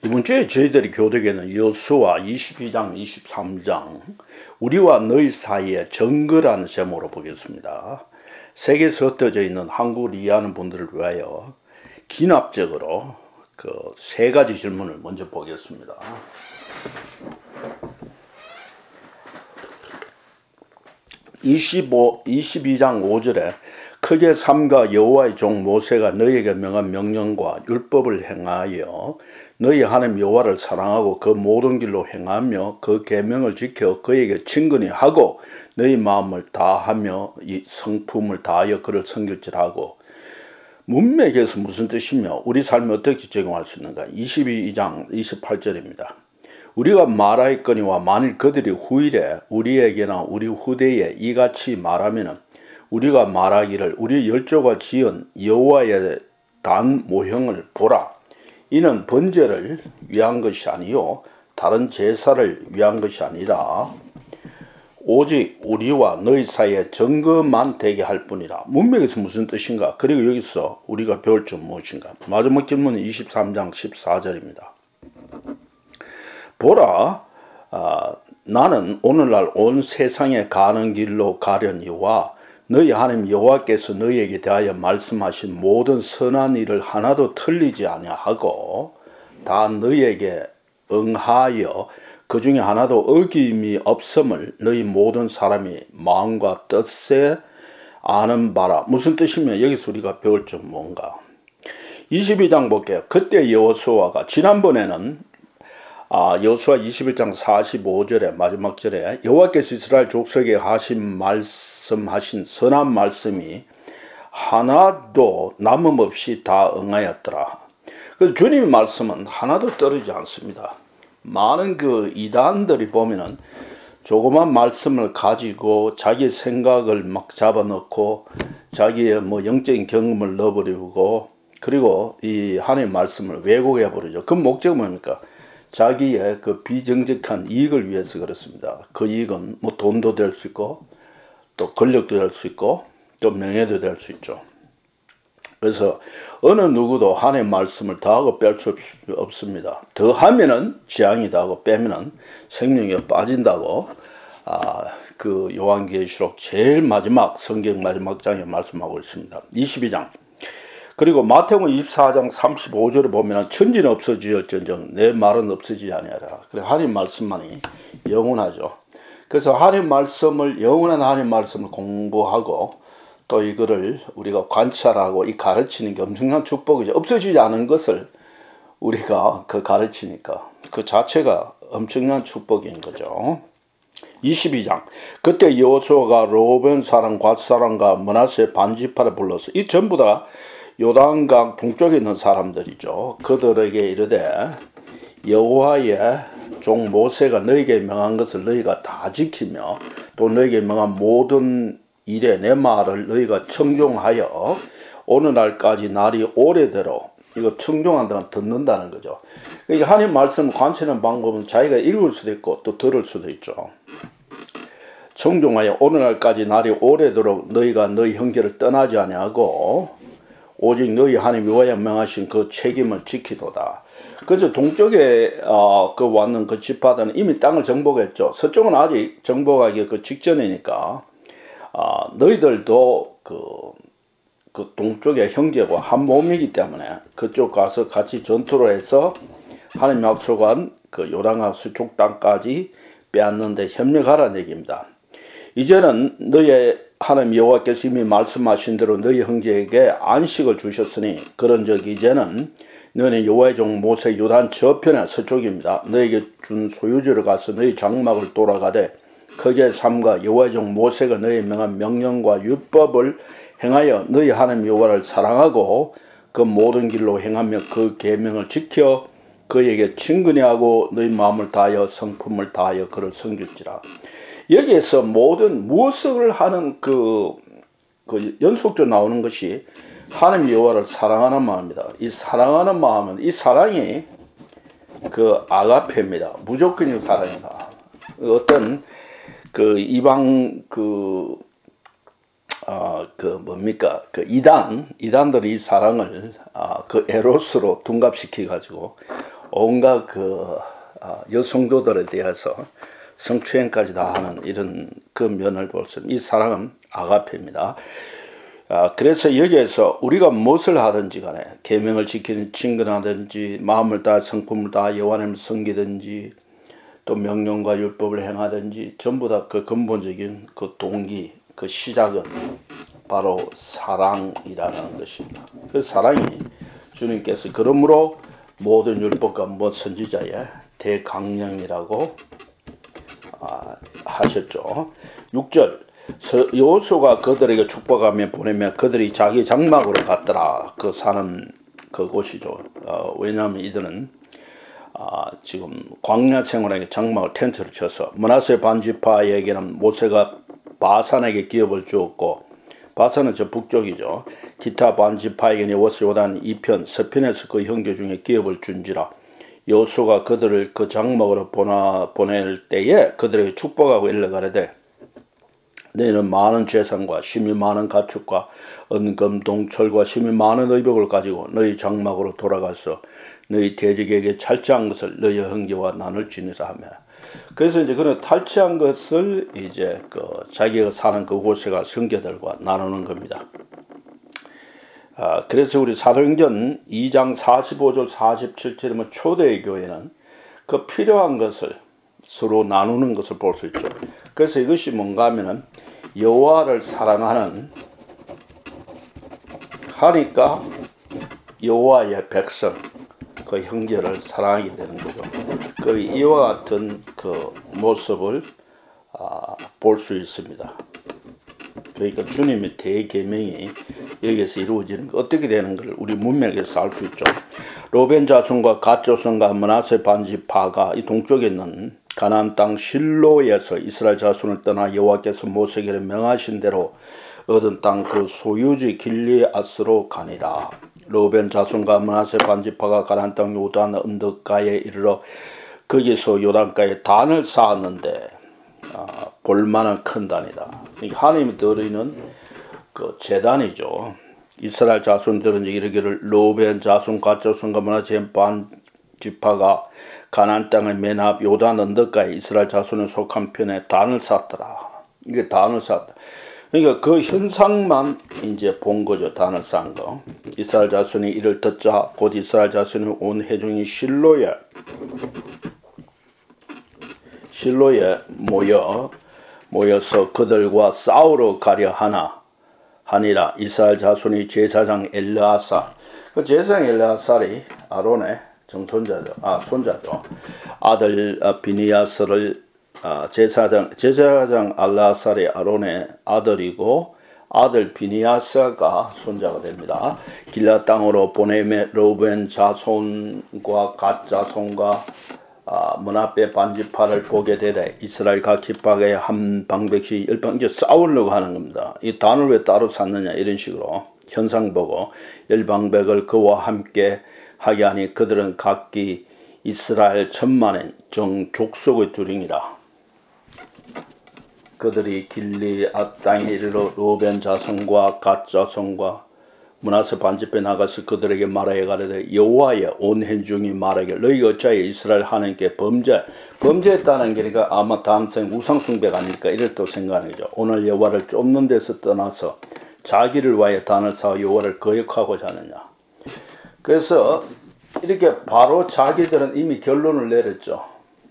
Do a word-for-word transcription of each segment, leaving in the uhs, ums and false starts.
이번 주에 저희들이 교독에는 여호수아 이십이 장, 이십삼 장 우리와 너희 사이의 정거라는 제목으로 보겠습니다. 세계에서 흩어져 있는 한국을 이해하는 분들을 위하여 기납적으로 그 세 가지 질문을 먼저 보겠습니다. 이십오, 이십이 장 오 절에 크게 삼가 여호와의 종 모세가 너희에게 명한 명령과 율법을 행하여 너희 하나님 여호와를 사랑하고 그 모든 길로 행하며 그 계명을 지켜 그에게 친근히 하고 너희 마음을 다하며 이 성품을 다하여 그를 섬길지라고. 문맥에서 무슨 뜻이며 우리 삶에 어떻게 적용할 수 있는가? 이십이 장 이십팔 절입니다. 우리가 말하였거니와 만일 그들이 후일에 우리에게나 우리 후대에 이같이 말하면은 우리가 말하기를 우리 열조가 지은 여호와의 단 모형을 보라. 이는 번제를 위한 것이 아니요 다른 제사를 위한 것이 아니라 오직 우리와 너희 사이에 증거만 되게 할 뿐이라. 문맥에서 무슨 뜻인가? 그리고 여기서 우리가 배울 점 무엇인가? 마지막 질문은 이십삼 장 십사 절입니다. 보라, 아, 나는 오늘날 온 세상에 가는 길로 가려니와 너희 하나님 여호와께서 너희에게 대하여 말씀하신 모든 선한 일을 하나도 틀리지 아니하고 다 너희에게 응하여 그 중에 하나도 어김이 없음을 너희 모든 사람이 마음과 뜻에 아는 바라. 무슨 뜻이면 여기서 우리가 배울 점 뭔가? 이십이 장 볼게요. 그때 여호수아가 지난번에는 아, 여호수아 이십일 장 사십오 절에 마지막 절에 여호와께서 이스라엘 족속에 하신 말씀하신 선한 말씀이 하나도 남음없이 다 응하였더라. 그래서 주님의 말씀은 하나도 떨어지지 않습니다. 많은 그 이단들이 보면은 조그만 말씀을 가지고 자기 생각을 막 잡아넣고 자기의 뭐 영적인 경험을 넣어버리고 그리고 이 하나님의 말씀을 왜곡해 버리죠. 그 목적은 뭡니까? 자기의 그 비정직한 이익을 위해서 그렇습니다. 그 이익은 뭐 돈도 될 수 있고 또 권력도 될 수 있고 또 명예도 될 수 있죠. 그래서 어느 누구도 하나님의 말씀을 더하고 뺄 수 없습니다. 더하면은 재앙이다 하고 빼면은 생명이 빠진다고 아, 그 요한계시록 제일 마지막 성경 마지막 장에 말씀하고 있습니다. 이십이 장. 그리고 마태복음 이십사 장 삼십오 절에 보면 천지는 없어지었전정 내 말은 없어지지 아니하라. 그래 하나님 말씀만이 영원하죠. 그래서 하나님 말씀을 영원한 하나님 말씀을 공부하고 또 이거를 우리가 관찰하고 이 가르치는 게 엄청난 축복이죠. 없어지지 않은 것을 우리가 그 가르치니까 그 자체가 엄청난 축복인 거죠. 이십이 장. 그때 여호수아가 르우벤 사람, 갓 사람과 므낫세 반지파를 불러서 이 전부 다 요단강 동쪽에 있는 사람들이죠. 그들에게 이르되 여호와의 종 모세가 너희에게 명한 것을 너희가 다 지키며 또 너희에게 명한 모든 일에 내 말을 너희가 청종하여 오늘날까지 날이 오래도록 이거 청종한다는 듣는다는 거죠. 그러니까 하나님 말씀을 관찰하는 방법은 자기가 읽을 수도 있고 또 들을 수도 있죠. 청종하여 오늘날까지 날이 오래도록 너희가 너희 형제를 떠나지 아니하고 오직 너희 하나님 여호와의 명하신 그 책임을 지키도다. 그래서 동쪽에 어, 그 왔는 그 지파들은 이미 땅을 정복했죠. 서쪽은 아직 정복하기 그 직전이니까 어, 너희들도 그, 그 동쪽의 형제고 한 몸이기 때문에 그쪽 가서 같이 전투를 해서 하나님 약속한 그 요단강 서쪽 땅까지 빼앗는데 협력하라는 얘기입니다. 이제는 너희의 하나님 여호와께서 이미 말씀하신 대로 너희 형제에게 안식을 주셨으니 그런즉 이제는 너희는 여호와의 종 모세 요단 저편의 서쪽입니다. 너희에게 준 소유지로 가서 너희 장막을 돌아가되 크게 삼가 여호와의 종 모세가 너희에 명한 명령과 율법을 행하여 너희 하나님 여호와를 사랑하고 그 모든 길로 행하며 그 계명을 지켜 그에게 친근히 하고 너희 마음을 다하여 성품을 다하여 그를 섬길지라. 여기에서 모든 무엇을 하는 그, 그 연속적으로 나오는 것이 하나님 여호와를 사랑하는 마음입니다. 이 사랑하는 마음은 이 사랑이 그 아가페입니다. 무조건적 사랑이다. 어떤 그 이방 그, 아, 그 뭡니까 그 이단 이단들이 이 사랑을 아, 그 에로스로 둔갑시켜 가지고 온갖 그 여성도들에 대해서 성추행까지 다 하는 이런 그 면을 볼 수 있습니다. 이 사랑은 아가페입니다. 아, 그래서 여기에서 우리가 무엇을 하든지 간에 계명을 지키는 친근하든지 마음을 다해 성품을 다해 여호와를 섬기든지 또 명령과 율법을 행하든지 전부 다 그 근본적인 그 동기, 그 시작은 바로 사랑이라는 것입니다. 그 사랑이 주님께서 그러므로 모든 율법과 모든 선지자의 대강령이라고 아, 하셨죠. 육 절 여호수아가 그들에게 축복하며 보내며 그들이 자기 장막으로 갔더라. 그 사는 그곳이죠. 어, 왜냐하면 이들은 아, 지금 광야 생활에게 장막을 텐트를 쳐서 므낫세 반지파에게는 모세가 바산에게 기업을 주었고 바산은 저 북쪽이죠. 기타 반지파에게는 여호수 요단 이편 서편에서 그 형제 중에 기업을 준지라. 여호수아가 그들을 그 장막으로 보나, 보낼 때에 그들에게 축복하고 일러가려되 너희는 많은 재산과 심히 많은 가축과 은금 동철과 심히 많은 의복을 가지고 너희 장막으로 돌아가서 너희 대적에게 탈취한 것을 너희 형제와 나눌 지니라 하며. 그래서 이제 그는 탈취한 것을 이제 그 자기가 사는 그곳에 가 형제들과 나누는 겁니다. 아, 그래서 우리 사도행전 이 장 사십오 절 사십칠 절이면 초대의 교회는 그 필요한 것을 서로 나누는 것을 볼 수 있죠. 그래서 이것이 뭔가 하면은 여호와를 사랑하는 하니까 여호와의 백성 그 형제를 사랑하게 되는 거죠. 그 이와 같은 그 모습을 아, 볼 수 있습니다. 그러니까 주님의 대계명이 여기에서 이루어지는 거 어떻게 되는 걸 우리 문맥에서 알 수 있죠. 로벤 자손과 갓 자손과 므낫세 반지파가 이 동쪽에 있는 가나안 땅 실로에서 이스라엘 자손을 떠나 여호와께서 모세에게 명하신 대로 얻은 땅 그 소유지 길리앗으로 가니라. 로벤 자손과 므낫세 반지파가 가나안 땅 요단 언덕가에 이르러 거기서 요단가에 단을 쌓았는데 아, 볼만한 큰 단이다. 하나님이 드리는 그 제단이죠. 이스라엘 자손들은 이르기를 로벤 자손 갓 자손과 므낫세 반지파가 가나안 땅의 맨 앞 요단 언덕가에 이스라엘 자손에 속한 편에 단을 쌓더라. 이게 단을 쌓다. 그러니까 그 현상만 이제 본 거죠. 단을 쌓은 거. 이스라엘 자손이 이를 듣자 곧 이스라엘 자손이 온 회중이 실로에 실로에 모여 모여서 그들과 싸우러 가려 하나 하니라. 이스라엘 자손이 제사장 엘르아살 그 제사장 엘르아살이 아론의 정손자죠. 아 손자죠. 아들 비니아스를 아, 제사장 제사장 알라살이 아론의 아들이고 아들 비니아스가 손자가 됩니다. 길라 땅으로 보내매 로벤 자손과 갓 자손과 아, 므낫세 반지파를 보게 되되 이스라엘 각 지파의 한 방백씩 열 방 이제 싸우려고 하는 겁니다. 이 단을 왜 따로 쌓느냐 이런 식으로 현상 보고 열 방백을 그와 함께 하게 하니 그들은 각기 이스라엘 천만의 정 족속의 둘이니라. 그들이 길리앗 땅에 이르러 로벤 자손과 갓 자손과 므낫세 반지파에 나가서 그들에게 말하여 가로되 여호와의 온 회중이 말하기를 너희가 어찌하여 이스라엘 하나님께 범죄 범죄했다는 게 그러니까 아마 다음생 우상숭배가 아닐까 이럴 또 생각하는 거죠. 오늘 여호와를 쫓는 데서 떠나서 자기를 위하여 단을 쌓아 여호와를 거역하고자 하느냐. 그래서 이렇게 바로 자기들은 이미 결론을 내렸죠.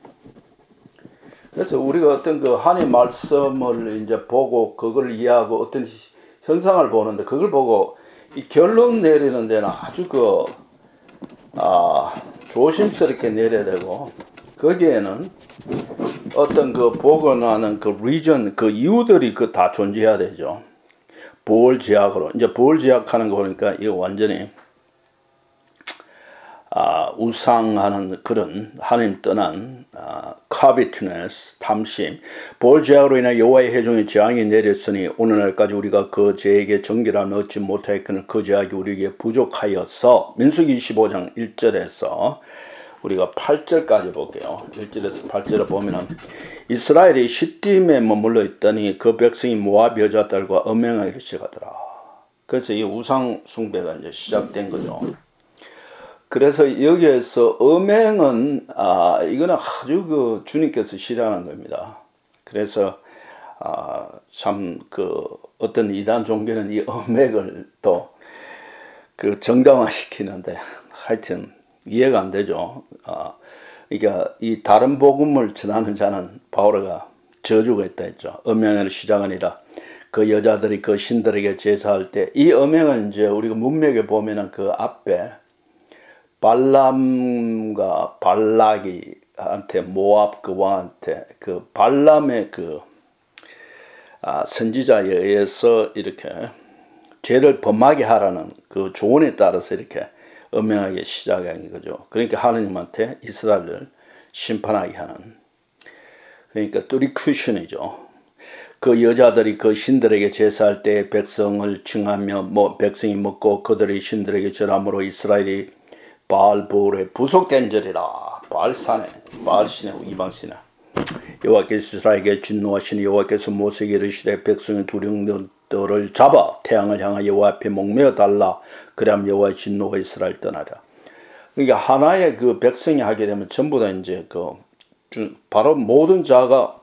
그래서 우리가 어떤 그 하나님 말씀을 이제 보고 그걸 이해하고 어떤 현상을 보는데 그걸 보고 이 결론 내리는 데는 아주 그, 아, 조심스럽게 내려야 되고 거기에는 어떤 그 복원하는 그 리전, 그 이유들이 그 다 존재해야 되죠. 보홀제약으로. 이제 보홀제약하는 거 보니까 이거 완전히 아, 우상하는 그런 하나님 떠난 아, covetous, 탐심, 보홀제약으로 인해 여호와의 회중의 재앙이 내렸으니 오늘날까지 우리가 그 죄에게 정결함을 얻지 못하였거늘 그 죄악이 우리에게 부족하여서 민수기 이십오 장 일 절에서 우리가 팔 절까지 볼게요. 일 절에서 팔 절을 보면은 이스라엘이 시딤에 머물러 있더니 그 백성이 모압 여자들과 음행하기 시작하더라. 그래서 이 우상 숭배가 이제 시작된 거죠. 그래서 여기에서 음행은 아 이거는 아주 그 주님께서 싫어하는 겁니다. 그래서 아 참 그 어떤 이단 종교는 이 음행을 또 그 정당화시키는데 하여튼 이해가 안 되죠. 아 그러니까 이 다른 복음을 전하는 자는 바오로가 저주가 있다 했죠. 음행을 시작하니라. 그 여자들이 그 신들에게 제사할 때 이 음행은 이제 우리가 문맥에 보면은 그 앞에 발람과 발락이한테 모압 그 왕한테 그 발람의 그 아, 선지자에 의해서 이렇게 죄를 범하게 하라는 그 조언에 따라서 이렇게 음행하게 시작한 거죠. 그러니까 하느님한테 이스라엘을 심판하게 하는 그러니까 뚜리쿠션이죠. 그 여자들이 그 신들에게 제사할 때 백성을 칭하며 뭐 백성이 먹고 그들이 신들에게 절함으로 이스라엘이 바알볼에 부속된 절이라. 바알산에 바알신에 이방신에 여호와께서 이스라엘에게 진노하시니 여호와께서 모세에게 이르시되 백성의 두령들을 잡아 태양을 향하여 여호와 앞에 목매어 달라. 그래야 여호와의 진노가 이스라엘 떠나라. 그러니까 하나의 그 백성이 하게 되면 전부 다 이제 그 바로 모든 자가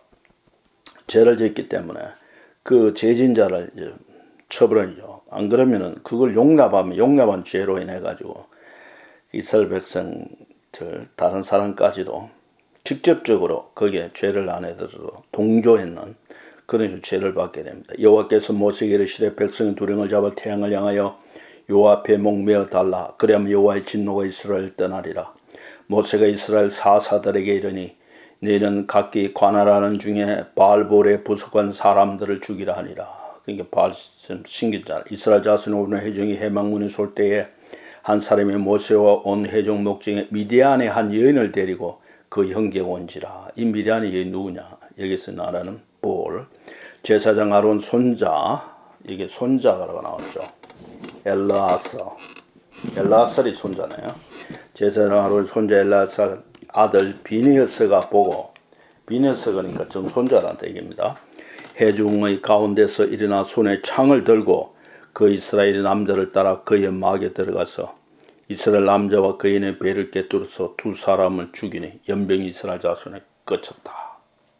죄를 짓기 때문에 그 죄진자를 이제 처벌하죠. 안 그러면은 그걸 용납하면 용납한 죄로 인해 가지고 이스라엘 백성들 다른 사람까지도 직접적으로 거기에 죄를 안 해도 동조했는 그런 죄를 받게 됩니다. 여호와께서 모세에게 이르시되 백성의 두령을 잡아 태양을 향하여 여호와 앞에 목매어 달라. 그리하면 여호와의 진노가 이스라엘 떠나리라. 모세가 이스라엘 사사들에게 이르니 너희는 각기 관할하는 중에 바알볼에 부속한 사람들을 죽이라 하니라. 그러니까 바알 신기자 이스라엘 자손이 오는 회중이 해망문에 쏠 때에 한 사람이 모세와 온 회중 목중에 미디안의 한 여인을 데리고 그 형제가 온지라. 이 미디안의 여인 누구냐? 여기서 말하는 볼 제사장 아론 손자 이게 손자라고 나왔죠. 엘라살 엘라살이 손자네요. 제사장 아론 손자 엘라살 아들 비니어스가 보고 비니어스가 그러니까 정손자라는 얘기입니다. 회중의 가운데서 일어나 손에 창을 들고 그 이스라엘 남자를 따라 그의 막에 들어가서 이스라엘 남자와 그인의 배를 꿰뚫어서 두 사람을 죽이니 연병이 이스라엘 자손에 그쳤다.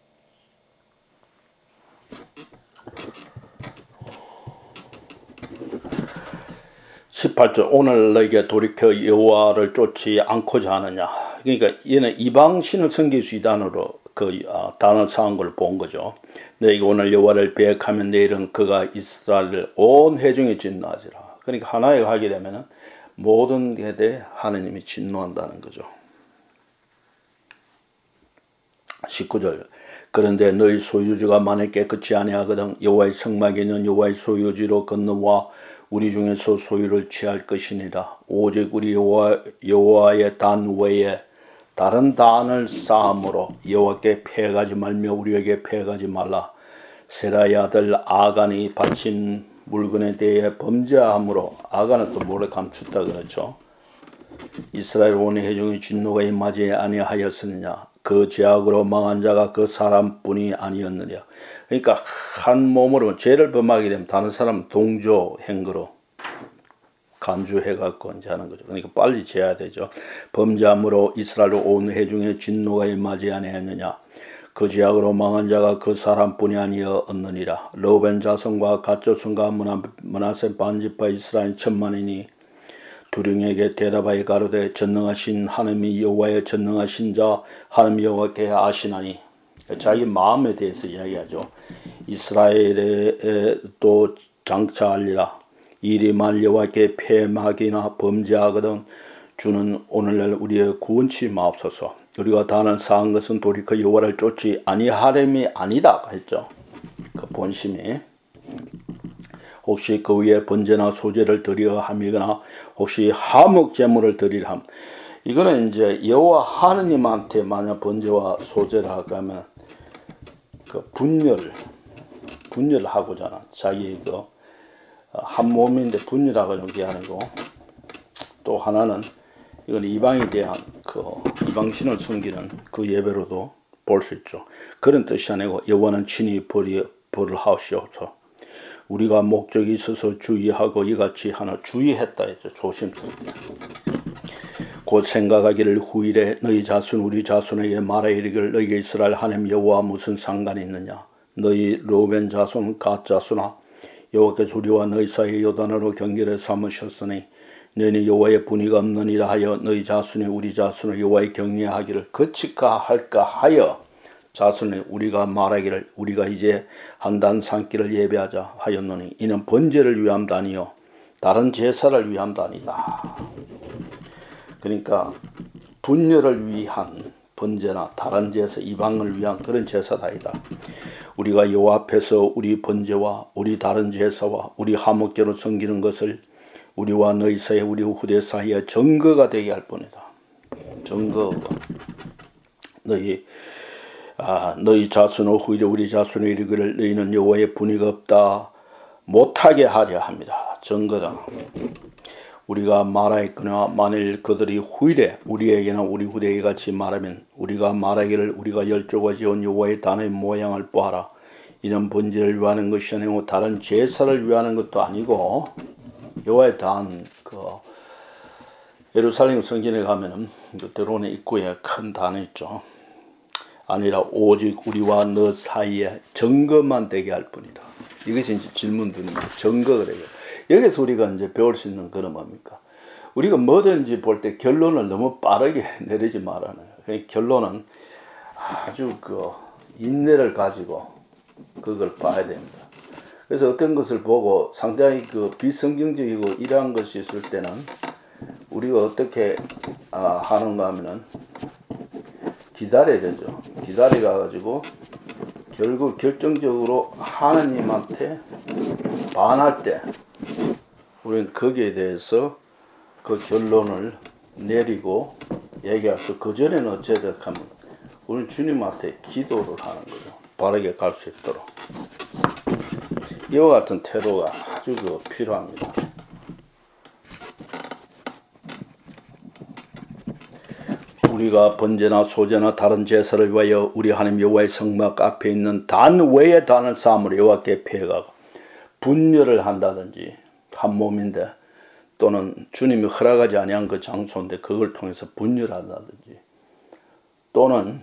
십팔 절 오늘 너에게 돌이켜 여호와를 쫓지 않고자 하느냐. 그러니까 얘는 이방신을 섬길 수 이단으로 그 아, 단어 사한 걸 본 거죠. 너에게 오늘 여호와를 배역하면 내일은 그가 이스라엘을 온 회중에 진노하지라. 그러니까 하나에 하게 되면은 모든 게 대해 하느님이 진노한다는 거죠. 십구 절 그런데 너희 소유주가 만일 깨끗이 아니하거든 여호와의 성막에 있는 여호와의 소유지로 건너와 우리 중에서 소유를 취할 것이니라. 오직 우리 여호와, 여호와의 단 외에 다른 단을 쌓음으로 여호와께 패하지 말며 우리에게 패하지 말라. 세라의 아들 아간이 바친 물건에 대해 범죄함으로 아간은 또 몰래 감췄다 그렇죠. 이스라엘 온 회중의 진노가 임하지 아니하였느냐. 그 죄악으로 망한 자가 그 사람뿐이 아니었느냐. 그러니까 한 몸으로 죄를 범하게 되면 다른 사람 동조 행거로 간주해갖고 이제 하는 거죠. 그러니까 빨리 재야 되죠. 범죄함으로 이스라엘 온 회중의 진노가 임하지 아니하였느냐. 그 죄악으로 망한 자가 그 사람뿐이 아니었느니라. 르우벤 자손과 갓 자손과 므낫세 반지파 이스라엘 천만이니 두령에게 대답하여 가로되 전능하신 하나님이 여호와의 전능하신 자 하나님 여호와께 아시나니. 자기 마음에 대해서 이야기하죠. 이스라엘에 또 장차하리라. 이리만 여호와께 패막이나 범죄하거든 주는 오늘날 우리의 구원치 마옵소서. 우리가 단을 쌓은 것은 돌이켜 여호와를 쫓지 아니하렴이 아니다 했죠. 그 본심이 혹시 그 위에 번제나 소제를 드려 함이거나 혹시 화목 제물을 드리라 함. 이거는 이제 여호와 하느님한테 만약 번제와 소제를 하면 그 분열 분열을 하고잖아. 자기 그 한 몸인데 분열하고 여기 하는 거. 또 하나는 이건 이방에 대한 그 이방신을 섬기는 그 예배로도 볼 수 있죠. 그런 뜻이 아니고 여호와는 친히 벌이 벌을 하시옵소서. 우리가 목적이 있어서 주의하고 이같이 하나 주의했다 했죠. 조심스럽게. 곧 생각하기를 후일에 너희 자손 우리 자손에게 말하 이르기를 너희가 이스라엘 하나님 여호와와 무슨 상관이 있느냐. 너희 르우벤 자손 갓 자손아 여호와께서 우리와 너희 사이에 요단으로 경계를 삼으셨으니 너희는 여호와의 분이가 없느니라 하여 너희 자손이 우리 자손을 여호와의 경외하기를 거칠까 할까 하여 자손이 우리가 말하기를 우리가 이제 한단 산길을 예배하자 하였노니 이는 번제를 위함도 아니요 다른 제사를 위함도 아니다. 그러니까 분열을 위한 번제나 다른 제사 이방을 위한 그런 제사다 아니다. 우리가 여호와 앞에서 우리 번제와 우리 다른 제사와 우리 화목제로 섬기는 것을 우리와 너희 사이에 우리 후대 사이에 증거가 되게 할 뿐이다. 증거. 너희 아, 너희 자손의 후일에 우리 자손의 이르기를 너희는 여호와의 분이가 없다 못하게 하려 합니다. 증거다. 우리가 말하였거나 만일 그들이 후일에 우리에게나 우리 후대에 같이 말하면 우리가 말하기를 우리가 열조가 지은 여호와의 단의 모양을 보아라. 이는 번제를 위하는 것이 아니고 다른 제사를 위하는 것도 아니고 여호와의 단 그 예루살렘 성전에 가면은 그 들어오는 입구에 큰 단이 있죠. 아니라 오직 우리와 너 사이에 증거만 되게 할 뿐이다. 이것이 이제 질문 드는 거예요. 증거가 되게. 여기서 우리가 이제 배울 수 있는 그런 뭡니까? 우리가 뭐든지 볼 때 결론을 너무 빠르게 내리지 말아요. 결론은 아주 그 인내를 가지고 그걸 봐야 됩니다. 그래서 어떤 것을 보고 상당히 그 비성경적이고 이러한 것이 있을 때는 우리가 어떻게 아, 하는가 하면은 기다려야 되죠. 기다려 가지고 결국 결정적으로 하나님한테 반할 때 우리는 거기에 대해서 그 결론을 내리고 얘기할 수. 그 전에는 어쨌든 하면 우리는 주님한테 기도를 하는 거죠. 바르게 갈 수 있도록. 이와 같은 태도가 아주 그 필요합니다. 우리가 번제나 소제나 다른 제사를 위하여 우리 하나님 여호와의 성막 앞에 있는 단 외의 단을 쌓음으로 여호와께 피해가고 분열을 한다든지 한 몸인데 또는 주님이 허락하지 아니한 그 장소인데 그걸 통해서 분열한다든지 또는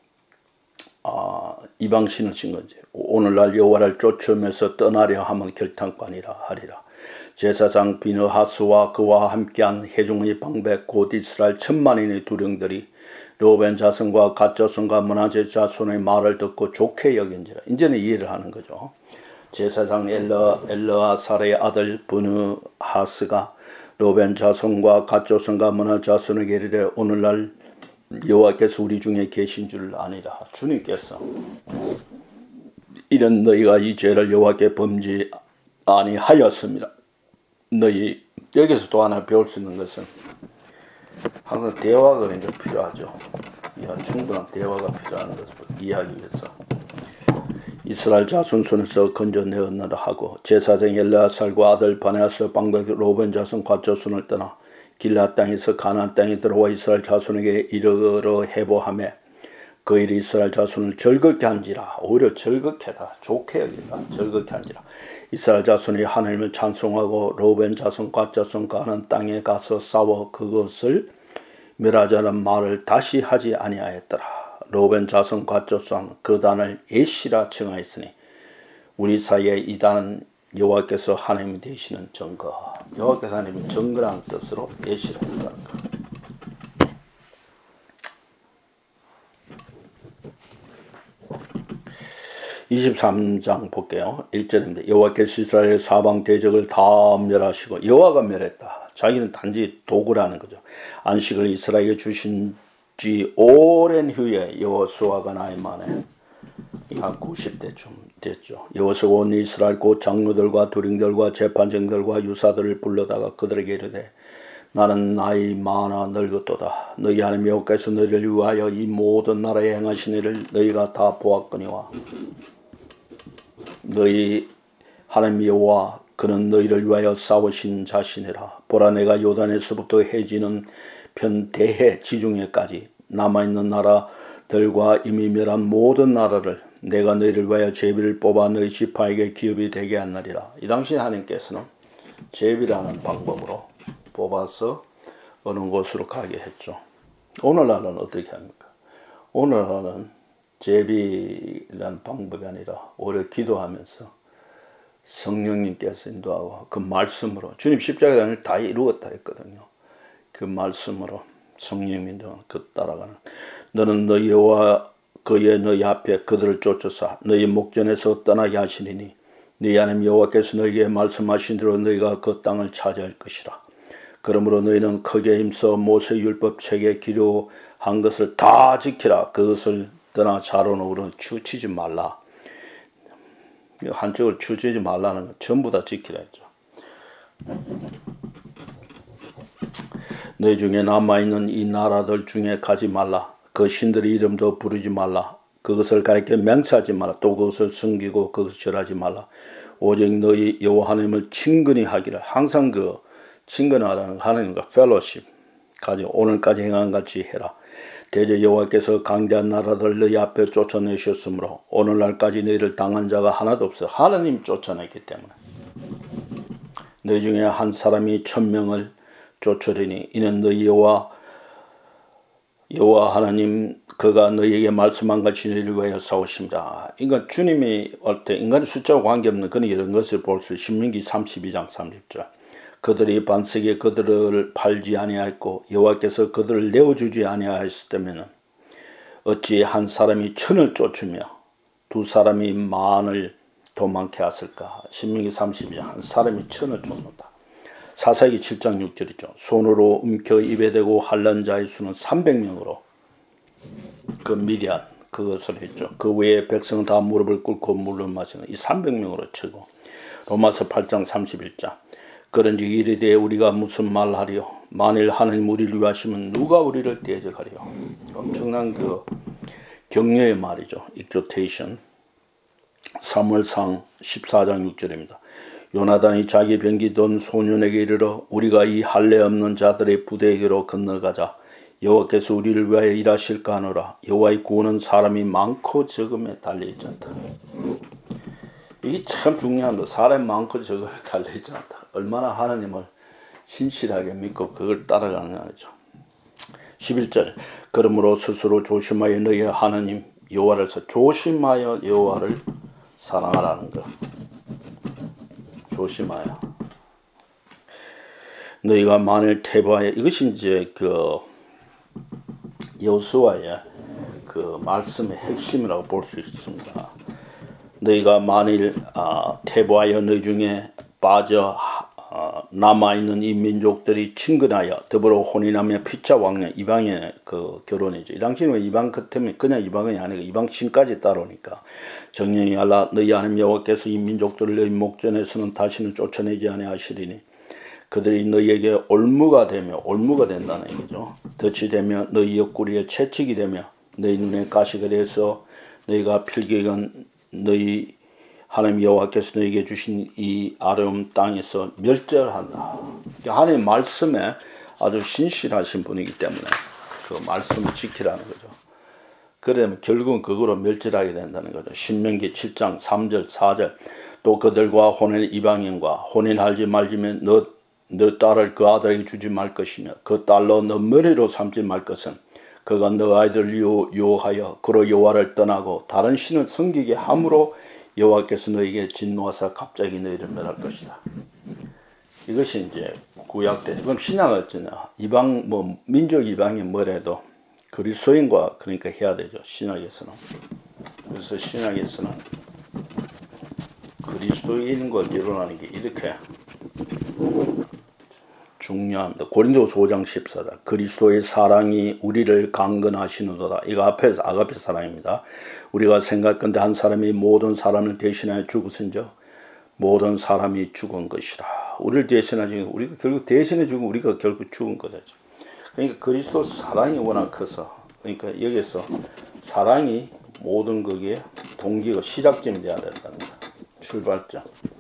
아, 이방신을 친 건지 오늘날 여호와를 쫓으면서 떠나려 하면 결탄권이라 하리라. 제사장 비느하스와 그와 함께한 회중의 방백 곧 이스라엘 천만인의 두령들이 르우벤 자손과 갓 자손과 므낫세 자손의 말을 듣고 좋게 여긴지라. 이제는 이해를 하는 거죠. 제사장 엘러, 엘르아살의 아들 비느하스가 르우벤 자손과 갓 자손과 므낫세 자손에게 이르되 오늘날 여호와께서 우리 중에 계신 줄 아니라. 주님께서 이런 너희가 이 죄를 여호와께 범지 아니하였습니다. 너희 여기서 또 하나 배울 수 있는 것은 항상 대화가 그러니까 필요하죠. 충분한 대화가 필요한 것을 이해하기 위해서 이스라엘 자손 손에서 건져내었느라 하고 제사장 엘르아살과 아들 비느하스 방백 르우벤 자손 갓 자손을 떠나 길앗 땅에서 가나안 땅에 들어와 이스라엘 자손에게 이르러 해보하며 그 일이 이스라엘 자손을 즐겁게 한지라. 오히려 즐겁게 하다. 좋게 여긴다. 즐겁게 한지라. 이스라엘 자손이 하나님을 찬송하고 르우벤 자손 갓 자손 가나안 땅에 가서 싸워 그것을 멸하자는 말을 다시 하지 아니하였더라. 르우벤 자손 갓 자손 그 단을 에시라 칭하였으니 우리 사이에 이 단은 여호와께서 하나님이 되시는 증거. 여호와께서 하나님이 증거라는 뜻으로 에시라 한다는 것. 이십삼 장 볼게요. 일 절입니다. 여호와께서 이스라엘 사방 대적을 다 멸하시고 여호와가 멸했다. 자기는 단지 도구라는 거죠. 안식을 이스라엘에게 주신 지 오랜 후에 여호수아가 나이 만에 한 구십 대쯤 됐죠. 여호수아가 온 이스라엘 곧 장로들과 두령들과 재판장들과 유사들을 불러다가 그들에게 이르되 나는 나이 많아 늙었도다. 너희 하나님 여호와께서 너희를 위하여 이 모든 나라에 행하신 일을 너희가 다 보았거니와 너희 하나님 여호와 그는 너희를 위하여 싸우신 자신이라. 보라 내가 요단에서부터 해지는 편 대해 지중해까지 남아있는 나라들과 이미 멸한 모든 나라를 내가 너희를 위하여 제비를 뽑아 너희 지파에게 기업이 되게 하느니라. 이 당시 하나님께서는 제비라는 방법으로 뽑아서 어느 곳으로 가게 했죠. 오늘날은 어떻게 합니까? 오늘날은 제비라는 방법이 아니라 오히려 기도하면서 성령님께서 인도하고 그 말씀으로 주님 십자가를 다 이루었다 했거든요. 그 말씀으로 성령님 인도하는 그 따라가는 너는 너희 여호와 그의 너희 앞에 그들을 쫓아서 너희 목전에서 떠나게 하시리니 너희 하나님 여호와께서 너희에게 말씀하신 대로 너희가 그 땅을 차지할 것이라. 그러므로 너희는 크게 힘써 모세 율법 책에 기록한 것을 다 지키라. 그것을 떠나 좌로우로 치우치지 말라. 한쪽을 치우치지 말라는 건 전부 다 지키라 했죠. 너희 중에 남아있는 이 나라들 중에 가지 말라. 그 신들의 이름도 부르지 말라. 그것을 가리켜 맹세하지 말라. 또 그것을 숨기고 그것을 절하지 말라. 오직 너희 여호와 하나님을 친근히 하기를. 항상 그 친근하라는 하나님과 펠로십 가지 오늘까지 행한 같이 해라. 대저 여호와께서 강대한 나라들 너희 앞에 쫓아내셨으므로 오늘날까지 너희를 당한 자가 하나도 없어. 하나님 쫓아냈기 때문에 너희 중에 한 사람이 천명을 쫓으리니 이는 너희 여호와 여호와 하나님 그가 너희에게 말씀한 같이 너희를 위하여 싸우십니다. 그러니까 주님이 올 때 인간의 숫자와 관계없는 그런 이런 것을 볼 수 신명기 삼십이 장 삼십 절 그들이 반석에 그들을 팔지 아니하였고 여호와께서 그들을 내어주지 아니하였으면 어찌 한 사람이 천을 쫓으며 두 사람이 만을 도망케 하실까. 신명기 삼십이 장 한 사람이 천을 쫓는다. 사사기 칠 장 육 절이죠. 손으로 움켜 입에 대고 환난 자의 수는 삼백 명으로 그 미디안 그것을 했죠. 그 외에 백성은 다 무릎을 꿇고 물을 마시는 이 삼백 명으로 치고 로마서 팔 장 삼십일 장 그런즉 이르되 우리가 무슨 말하리요. 만일 하나님 우리를 위하시면 누가 우리를 대적하리요. 엄청난 그 격려의 말이죠. exhortation. 사무엘상 십사 장 육 절입니다. 요나단이 자기 병기던 소년에게 이르러 우리가 이 할례 없는 자들의 부대에게로 건너가자. 여호와께서 우리를 위하여 일하실까 하노라. 여호와의 구원은 사람이 많고 적음에 달려있지 않다. 이게 참 중요한 거. 사람이 많고 적음에 달려있지 않다. 얼마나 하나님을 신실하게 믿고 그걸 따라가느냐죠. 십일 절 그러므로 스스로 조심하여 너희 하나님 여호와를 조심하여 여호와를 사랑하라는 것. 조심하여. 너희가 만일 태바에 이것이 이제 그 여호수아의 그 말씀의 핵심이라고 볼 수 있습니다. 너희가 만일 아, 태바하여 너희 중에 빠져 아, 남아있는 이 민족들이 친근하여 더불어 혼인하며 피차 왕래 이방의 그 결혼이죠. 이 당시는 이방 같으면 그냥 이방이 아니고 이방 신까지 따르니까 정령이 알라 너희 하나님 여호와께서 이 민족들을 너희 목전에서는 다시는 쫓아내지 아니하시리니 그들이 너희에게 올무가 되며 올무가 된다는 얘기죠. 덫이 되며 너희 옆구리에 채찍이 되며 너희 눈에 가시가 돼서 너희가 필경은 너희 하나님 여호와께서 너희에게 주신 이 아름다운 땅에서 멸절한다. 하나님 말씀에 아주 신실하신 분이기 때문에 그 말씀을 지키라는 거죠. 그러면 결국은 그거로 멸절하게 된다는 거죠. 신명기 칠 장 삼 절 사 절 또 그들과 혼인 이방인과 혼인하지 말지면 너, 너 딸을 그 아들에게 주지 말 것이며 그 딸로 너 머리로 삼지 말 것은 그가 너 아이들을 유혹하여 그로 여호와를 떠나고 다른 신을 섬기게 함으로 여호와께서 너에게 진노하사 갑자기 너희를 멸할 것이다. 이것이 이제 구약 때 그럼 신약은 어쩌냐 이방 뭐 민족 이방이 뭐래도 그리스도인과 그러니까 해야 되죠. 신약에서는. 그래서 신약에서는 그리스도인과 결혼하는 게 이렇게 중요합니다. 고린도후서 오 장 십사 절 그리스도의 사랑이 우리를 강건하시는도다. 이거 앞에서 아가페 사랑입니다. 우리가 생각건대 한 사람이 모든 사람을 대신하여 죽으신즉 모든 사람이 죽은 것이라. 우리를 대신하지 우리가 결국 대신해 주고 우리가 결국 죽은 거죠. 그러니까 그리스도 사랑이 워낙 커서 그러니까 여기서 사랑이 모든 거기에 동기가 시작점이 돼야 된답니다. 출발점.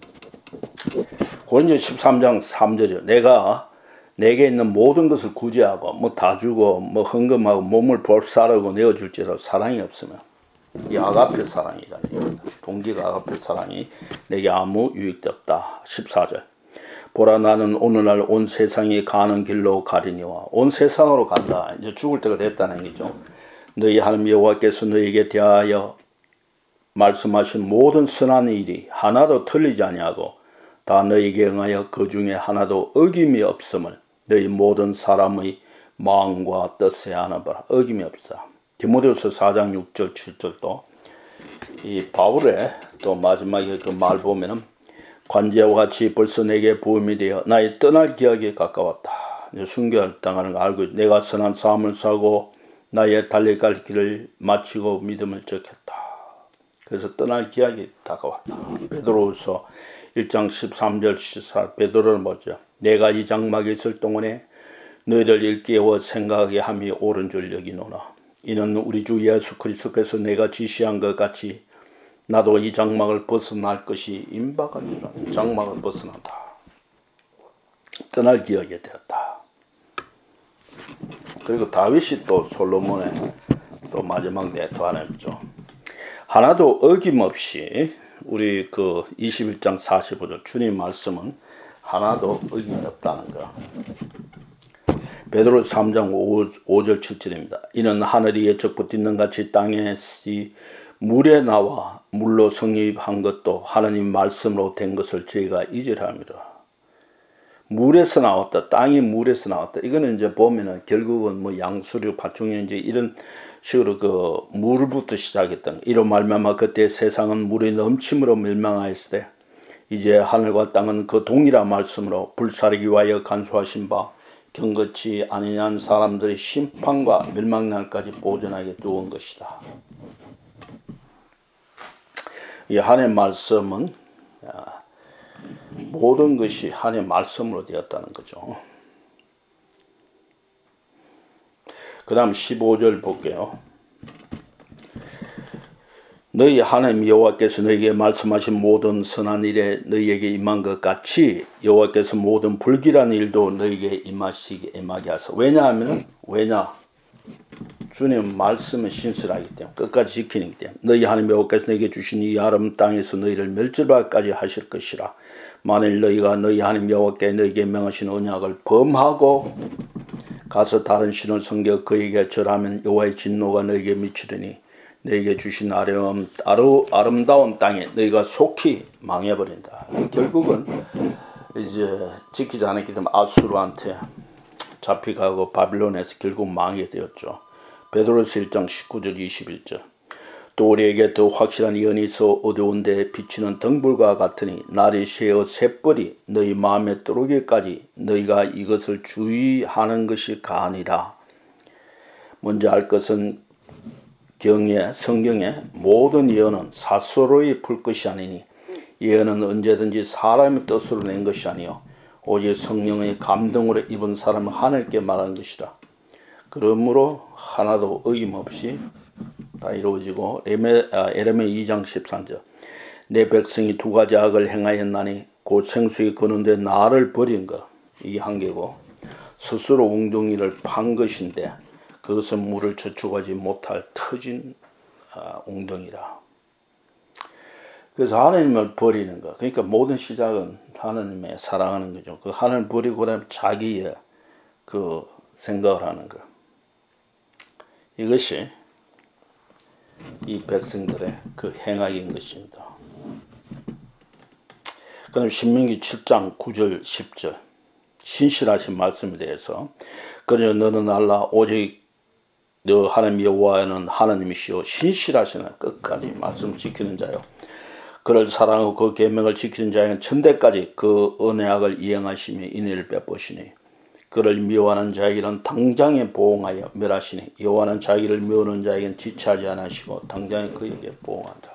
고린도 십삼 장 삼 절이요. 내가 내게 있는 모든 것을 구제하고 뭐 다 주고 뭐 헌금하고 몸을 볼살하고 내어줄지라도 사랑이 없으면 이 아가페 사랑이라는 얘기입니다. 동기가 아가페 사랑이 내게 아무 유익도 없다. 십사 절 보라 나는 오늘날 온 세상이 가는 길로 가리니와 온 세상으로 간다. 이제 죽을 때가 됐다는 얘기죠. 너희 하나님 여호와께서 너희에게 대하여 말씀하신 모든 선한 일이 하나도 틀리지 아니하고 다 너희에게 응하여 그 중에 하나도 어김이 없음을 너희 모든 사람의 마음과 뜻에 아나 봐라. 어김이 없어. 디모데후서 사 장 육 절 칠 절도 이 바울의 또 마지막에 그 말 보면은 관제와 같이 벌써 내게 부음이 되어 나의 떠날 기약이 가까웠다. 순교할 당하는 거 알고 내가 선한 삶을 사고 나의 달려갈 길을 마치고 믿음을 지켰다. 그래서 떠날 기약이 다가왔다. 베드로후서 일 장 십삼 절 십사 베드로는 뭐죠? 내가 이 장막에 있을 동안에 너희를 일깨워 생각하게 함이 옳은 줄 여기노라. 이는 우리 주 예수 그리스도께서 내가 지시한 것 같이 나도 이 장막을 벗어날 것이 임박하니라. 장막을 벗어난다. 떠날 기약이 되었다. 그리고 다윗이 또 솔로몬의 또 마지막 내토 하나 있죠. 하나도 어김없이 우리 그 이십일 장 사십오 절 주님 말씀은 하나도 어김이 없다는 거. 베드로 삼 장 오 절 칠 절입니다. 이는 하늘이 예적 붙있는 같이 땅에 물에 나와 물로 성립한 것도 하나님 말씀으로 된 것을 저희가 잊으랍니다. 물에서 나왔다. 땅이 물에서 나왔다. 이거는 이제 보면은 결국은 뭐 양수류, 파충류인지 이런 식으로 그 물부터 시작했던 이로 말미암아 그때 세상은 물이 넘침으로 멸망하였을 때 이제 하늘과 땅은 그 동일한 말씀으로 불사르기 위하여 간수하신 바 경건치 아니한 사람들의 심판과 멸망날까지 보존하게 두은 것이다. 이 하나님의 말씀은 모든 것이 하나님의 말씀으로 되었다는 거죠. 그 다음 십오 절 볼게요. 너희 하나님 여호와께서 너희에게 말씀하신 모든 선한 일에 너희에게 임한 것 같이 여호와께서 모든 불길한 일도 너희에게 임하시게 임하게 하소. 왜냐하면 왜냐 주님 말씀은 신실하기 때문에 끝까지 지키기 때문에 너희 하나님 여호와께서 너희에게 주신 이 아름 땅에서 너희를 멸절하기까지 하실 것이라. 만일 너희가 너희 하나님 여호와께 너희에게 명하신 언약을 범하고 가서 다른 신을 섬겨 그에게 절하면 여호와의 진노가 너희에게 미치리니 너희에게 주신 아름, 아름다운 땅에 너희가 속히 망해버린다. 결국은 이제 지키지 않았기 때문에 아수르한테 잡혀가고 바빌론에서 결국 망하게 되었죠. 베드로서 일 장 십구 절 이십일 절 또 우리에게 더 확실한 예언이 있어 어두운 데 비치는 등불과 같으니 날이 새어 새벌이 너희 마음에 들어오기까지 너희가 이것을 주의하는 것이 가니라. 먼저 알 것은 경에 성경의 모든 예언은 사소로이 풀 것이 아니니 예언은 언제든지 사람의 뜻으로 낸 것이 아니요 오직 성령의 감동으로 입은 사람은 하늘께 말한 것이라. 그러므로 하나도 어김없이 다 이루어지고 에레미야 이 장 십삼 절 내 백성이 두 가지 악을 행하였나니 곧 생수에 거는데 나를 버린 것 이게 한 개고 스스로 웅덩이를 판 것인데 그것은 물을 저축하지 못할 터진 웅덩이라. 그래서 하나님을 버리는 거. 그러니까 모든 시작은 하나님의 사랑하는 거죠. 그 하나님을 버리고 그다음에 자기의 그 생각을 하는 거. 이것이 이 백성들의 그 행악인 것입니다. 그다음 신명기 칠 장 구 절 십 절 신실하신 말씀에 대해서 그러나 너는 알라 오직 너 하나님 여호와는 하나님이시오 신실하시는 끝까지 말씀 지키는 자요 그를 사랑하고 그 계명을 지키는 자에게는 천대까지 그 언약을 이행하시며 인애를 베푸시니 그를 미워하는 자에게는 당장에 보응하여 멸하시니 여호와는 자기를 미워하는 자에게는 지체하지 않으시고 당장에 그에게 보응한다.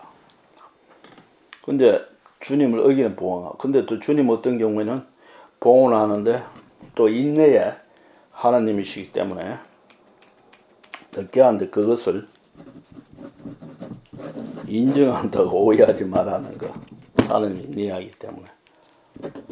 근데 주님을 어기는 보응하고 근데 또 주님 어떤 경우에는 보응을 하는데 또 인내에 하나님이시기 때문에 늦게 하는데 그것을 인정한다고 오해하지 말라는 거. 하나님이 인내하기 때문에.